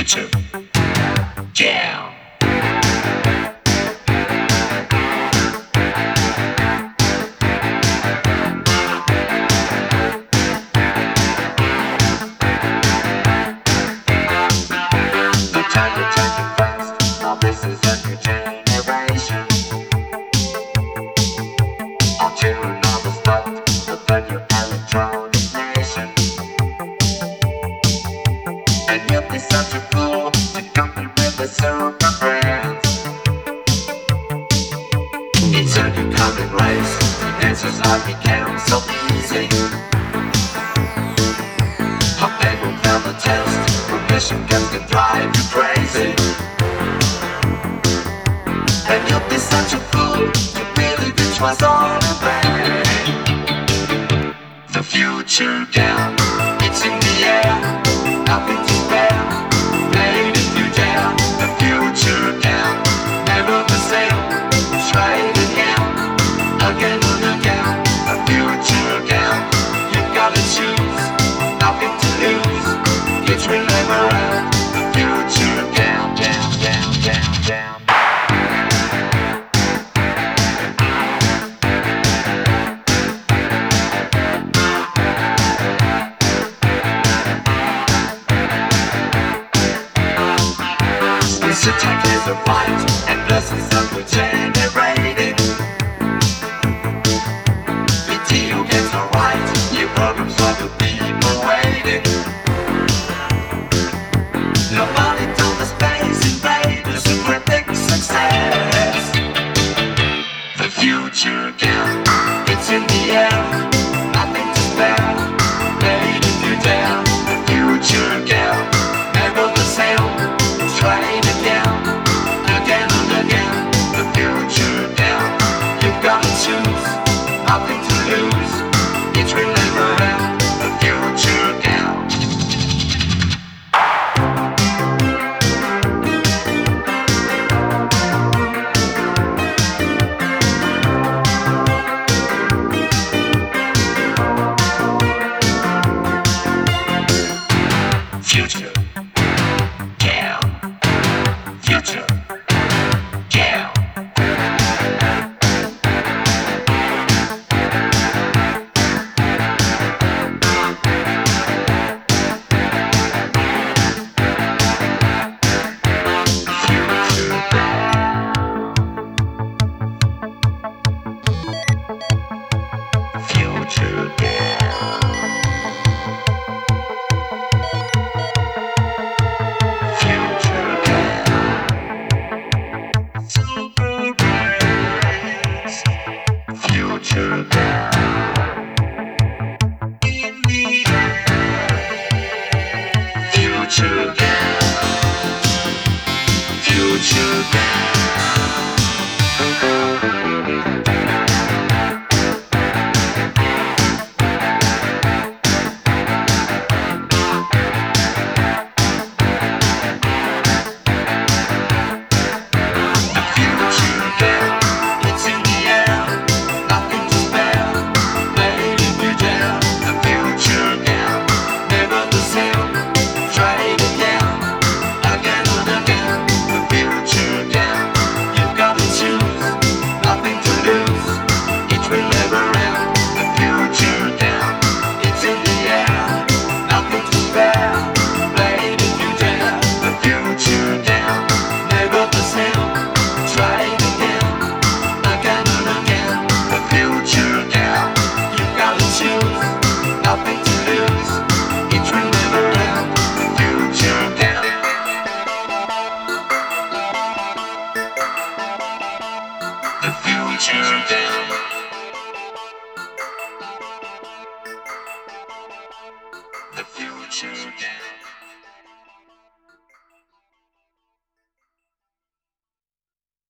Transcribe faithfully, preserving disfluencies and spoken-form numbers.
future. Yeah. The time is changing fast. Now this is a new generation. Until another start, the brand new electronic nation. And you'll be such a fool to compete with the super brands. It's a new coming race. The answers have become so easy. How they will fail the test. Permission comes to drive you crazy. And you'll be such a fool to believe it was all a plan. The future down, it's in the air. Nothing to spare. Play it if you dare. The future down, never the same. Try it again, again and again. The future down, you gotta choose. Nothing to lose. It will never end. The future down, down, down, down, down. This attack is a fight, and lessons that we're generating. Video games are right, new programs for the people waiting. Nobody told the space invaders who predict success. The future down, it's in the air. Nothing to spare, play it if you dare. The future down, never the same. Try it again, again and again. The future down, you've got to choose. Nothing to lose, it will never end. The future down. Future down. Future down. Future down. Future down. Super brains. Future down. In the air. Future down. Future down. Nothing to lose, it will never end. The future down. The future down.